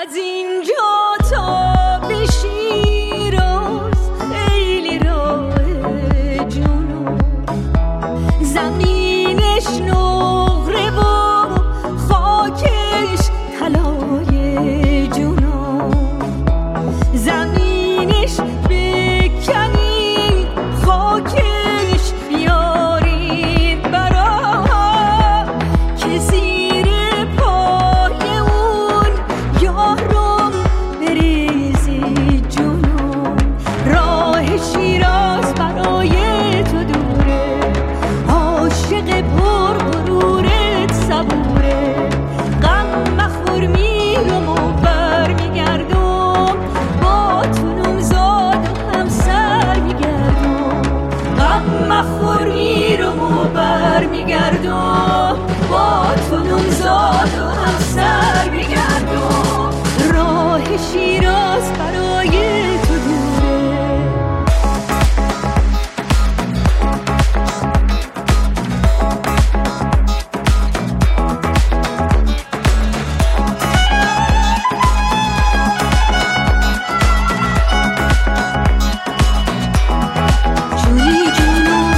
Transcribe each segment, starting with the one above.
از اینجا تا به شیراز خیلی راه جنوب، زمینش نقره و خاکش طلای جنوب، زمینش بکنی خاکش بیارین برا که زیر پای اون یارم بریزی جنوب. راه شیراز برای تو دوره، عاشق پر غرورت صبوره، غم مخور میرم و بر میگردم، با تونم زاد و همسر میگردم، غم مخور میرم و بر میگردم، با تونم زاد و همسر میگردم. راه شیراز برای تو دوره. جوری جونم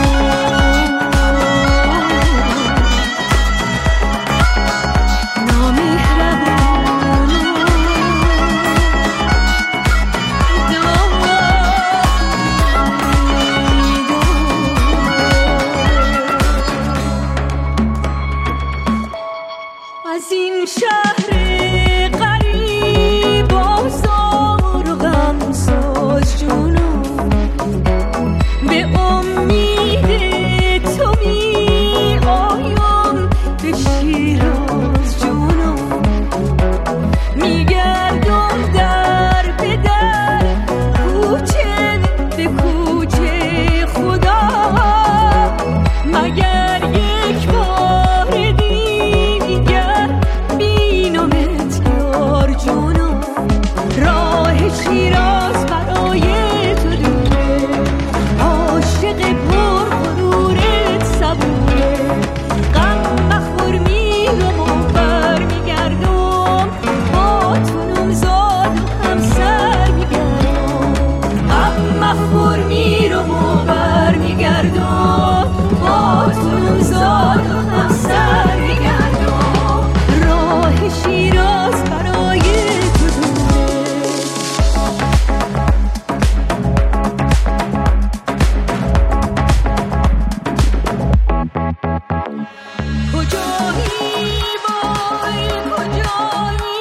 نامهربانم از این شهر غریب آزار و غمساز جونم، به امید تو می آیم به شیراز جونم، میگردم در به در، کوچه به کوچه خدا، مگر یک بار دیگر بینمت یار جونم. راه شیراز برای تو دوره، عاشق پر غرورت صبوره، غم مخور میرم و بر میگردم، با تونم زاد و همسر میگردم، غم مخور میرم و بر میگردم، با تونم زاد و همسر میگردم. راه شیراز برای تو دوره. کجایی وای کجایی